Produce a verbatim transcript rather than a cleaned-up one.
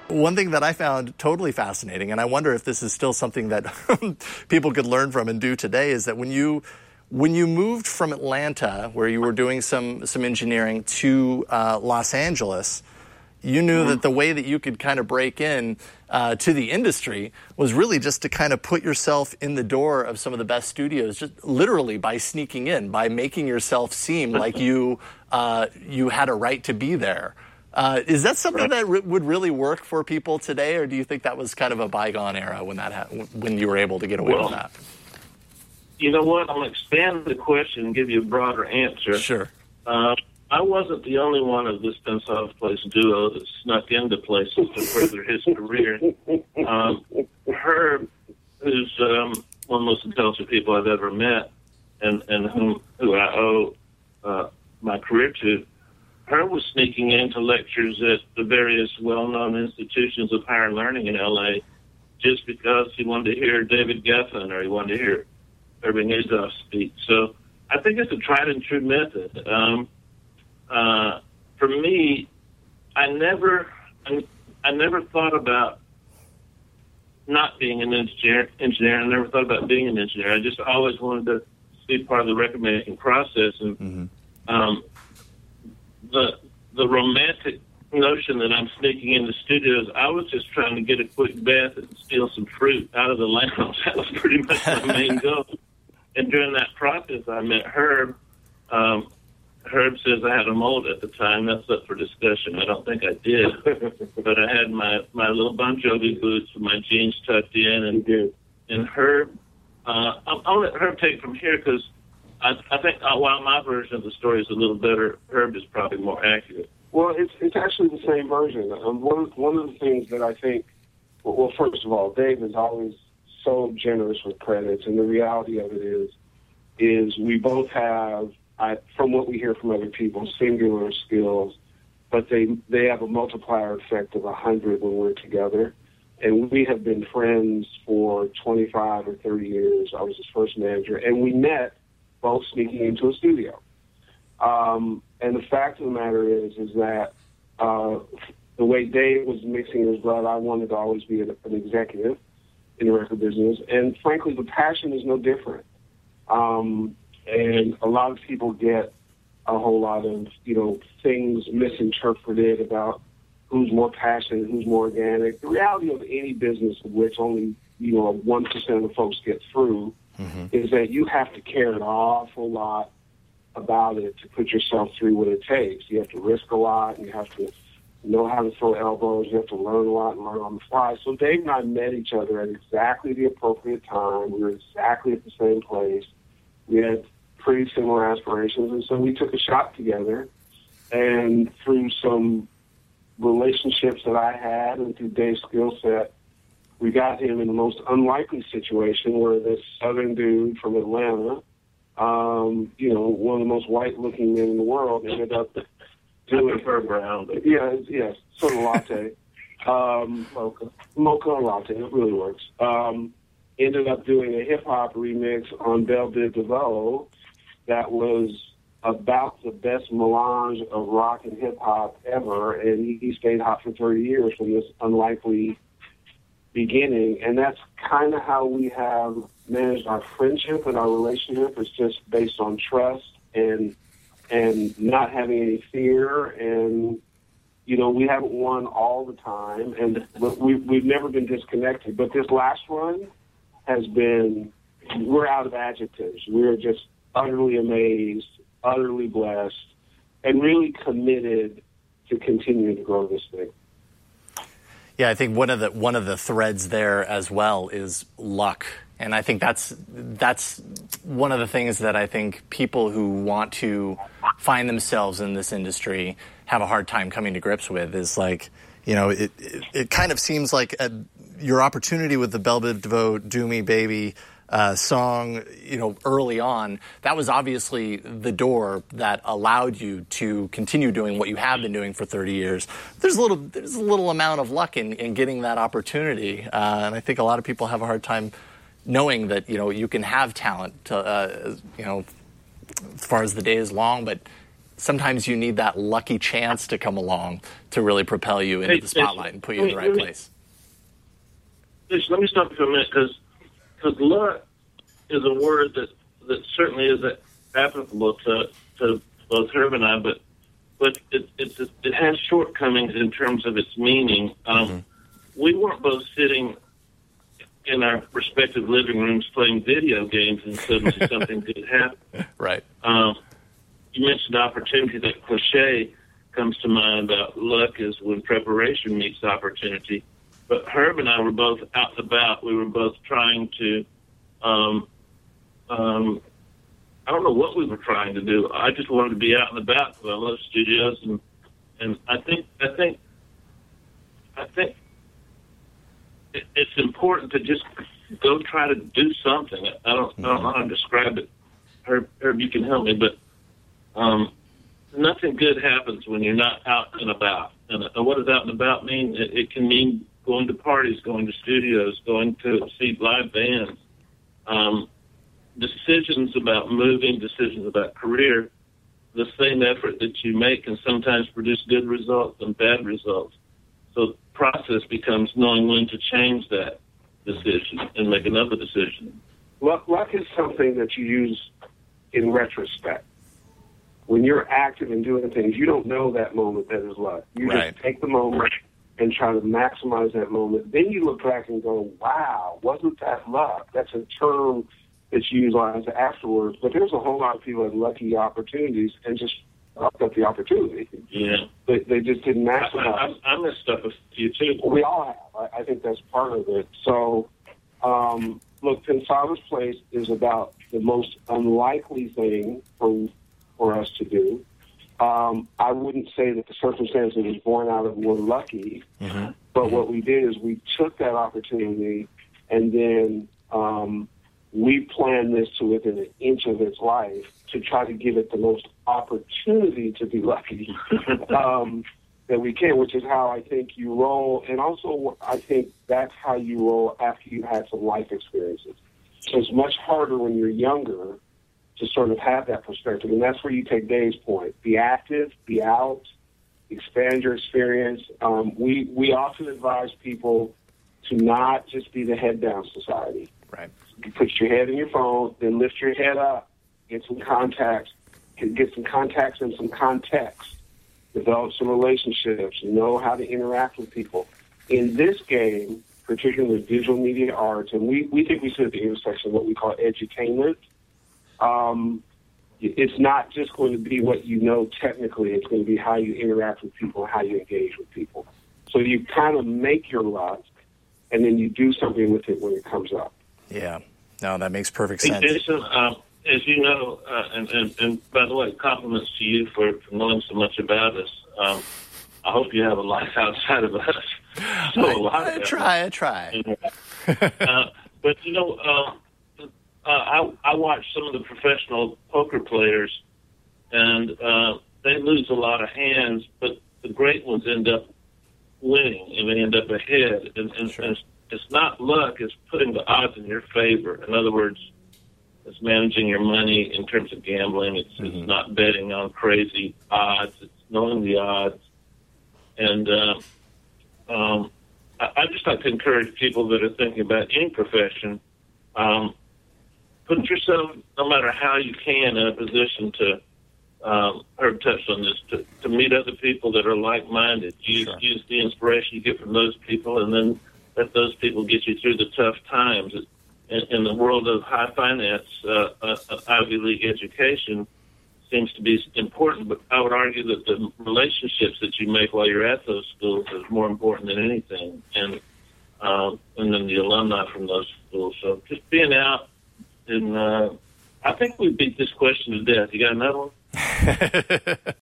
One thing that I found totally fascinating, and I wonder if this is still something that people could learn from and do today, is that when you when you moved from Atlanta, where you were doing some some engineering, to uh, Los Angeles, you knew mm-hmm. that the way that you could kind of break in uh, to the industry was really just to kind of put yourself in the door of some of the best studios, just literally by sneaking in, by making yourself seem like you uh, you had a right to be there. Uh, is that something that re- would really work for people today, or do you think that was kind of a bygone era when that ha- when you were able to get away well, with that? You know what? I'm going to expand the question and give you a broader answer. Sure. Uh, I wasn't the only one of this Gonzalez Place duo that snuck into places to further his career. Um, Herb, who's um, one of the most intelligent people I've ever met, and, and whom who I owe uh, my career to, Herb was sneaking into lectures at the various well-known institutions of higher learning in L A just because he wanted to hear David Geffen or he wanted to hear Irving Azoff speak. So I think it's a tried and true method. Um, uh, for me, I never, I, I never thought about not being an engineer. Engineer, I never thought about being an engineer. I just always wanted to be part of the record-making process. And mm-hmm. um, the the romantic notion that I'm sneaking into studios, I was just trying to get a quick bath and steal some fruit out of the lounge. That was pretty much my main goal. And during that process, I met Herb. Um, Herb says I had a mold at the time. That's up for discussion. I don't think I did. But I had my, my little Bon Jovi boots with my jeans tucked in. And, and Herb, uh, I'll, I'll let Herb take it from here because I, I think uh, while my version of the story is a little better, Herb is probably more accurate. Well, it's it's actually the same version. Um, one, one of the things that I think, well, well, first of all, Dave is always so generous with credits, and the reality of it is, is we both have, I, from what we hear from other people, singular skills, but they they have a multiplier effect of a hundred when we're together. And we have been friends for twenty-five or thirty years. I was his first manager, and we met both sneaking into a studio. Um, and the fact of the matter is, is that uh, the way Dave was mixing his blood, I wanted to always be an, an executive in the record business. And frankly, the passion is no different. Um, and a lot of people get a whole lot of, you know, things misinterpreted about who's more passionate, who's more organic. The reality of any business of which only, you know, one percent of the folks get through mm-hmm. is that you have to care an awful lot about it to put yourself through what it takes. You have to risk a lot, and you have to know how to throw elbows. You have to learn a lot and learn on the fly. So Dave and I met each other at exactly the appropriate time. We were exactly at the same place. We had pretty similar aspirations, and so we took a shot together. And through some relationships that I had and through Dave's skill set, we got him in the most unlikely situation where this southern dude from Atlanta, um, you know, one of the most white-looking men in the world, ended up doing... I prefer brown. But... Yeah, yes, sort of latte. um, mocha. Mocha or latte, it really works. Um, ended up doing a hip-hop remix on Belle Biv DeVoe that was about the best melange of rock and hip-hop ever, and he, he stayed hot for thirty years from this unlikely beginning, and that's kind of how we have managed our friendship and our relationship. It's just based on trust and and not having any fear, and you know, we haven't won all the time, and but we, we've never been disconnected. But this last run has been, we're out of adjectives. We're just utterly amazed, utterly blessed, and really committed to continuing to grow this thing. Yeah, I think one of the one of the threads there as well is luck. And I think that's that's one of the things that I think people who want to find themselves in this industry have a hard time coming to grips with is like, you know, it it, it kind of seems like a, your opportunity with the Belle Biv DeVoe Do Me Baby uh, song, you know, early on, that was obviously the door that allowed you to continue doing what you have been doing for thirty years. There's a little there's a little amount of luck in, in getting that opportunity. Uh, and I think a lot of people have a hard time knowing that, you know, you can have talent, to, uh, you know, as far as the day is long, but sometimes you need that lucky chance to come along to really propel you into Hey, the spotlight and put you in the right let me- place. Just let me stop you for a minute, because luck is a word that, that certainly is applicable to, to both Herb and I, but but it, it, it has shortcomings in terms of its meaning. Um, Mm-hmm. We weren't both sitting in our respective living rooms playing video games and suddenly something good happened. Right. Um, you mentioned opportunity. That cliche comes to mind about luck is when preparation meets opportunity. But Herb and I were both out and about. We were both trying to, um, um, I don't know what we were trying to do. I just wanted to be out and about because I love studios, and and I think I think I think it, it's important to just go try to do something. I don't I don't know how to describe it. Herb, Herb, you can help me, but um, nothing good happens when you're not out and about. And uh, what does out and about mean? It, it can mean going to parties, going to studios, going to see live bands. Um, decisions about moving, decisions about career, the same effort that you make can sometimes produce good results and bad results. So the process becomes knowing when to change that decision and make another decision. Luck, luck is something that you use in retrospect. When you're active and doing things, you don't know that moment that is luck. You Right. just take the moment and try to maximize that moment. Then you look back and go, wow, wasn't that luck? That's a term that's utilized afterwards. But there's a whole lot of people that had lucky opportunities and just fucked up the opportunity. Yeah. They, they just didn't I, maximize. I, I messed up a few too. We all have. I, I think that's part of it. So, um, look, Pensado's Place is about the most unlikely thing for for us to do. Um, I wouldn't say that the circumstances was born out of were lucky, Mm-hmm. but what we did is we took that opportunity and then um, we planned this to within an inch of its life to try to give it the most opportunity to be lucky um, that we can, which is how I think you roll. And also I think that's how you roll after you've had some life experiences. So it's much harder when you're younger to sort of have that perspective. And that's where you take Dave's point. Be active, be out, expand your experience. Um, we, we often advise people to not just be the head down society. Right. You put your head in your phone, then lift your head up, get some contacts, get some contacts and some context, develop some relationships, know how to interact with people. In this game, particularly with digital media arts, and we, we think we sit at the intersection of what we call edutainment. Um, it's not just going to be what you know technically. It's going to be how you interact with people, how you engage with people. So you kind of make your luck, and then you do something with it when it comes up. Yeah. No, that makes perfect Hey, sense. Jason, uh, as you know, uh, and, and, and by the way, compliments to you for, for knowing so much about us. Um, I hope you have a life outside of us. So a lot I, of I that. try, I try. uh, but, you know, uh, uh, I, I watch some of the professional poker players, and uh, they lose a lot of hands, but the great ones end up winning, and they end up ahead. And, and, Sure. and it's, it's not luck, it's putting the odds in your favor. In other words, it's managing your money in terms of gambling. It's, Mm-hmm. it's not betting on crazy odds. It's knowing the odds. And uh, um, I, I just like to encourage people that are thinking about any profession, um, put yourself, no matter how you can, in a position to, um, Herb touched on this, to, to meet other people that are like-minded. Use, Sure. use the inspiration you get from those people, and then let those people get you through the tough times. In, in the world of high finance, uh, uh, Ivy League education seems to be important, but I would argue that the relationships that you make while you're at those schools is more important than anything, and um, and then the alumni from those schools. So just being out, and uh, I think we beat this question to death. You got another one?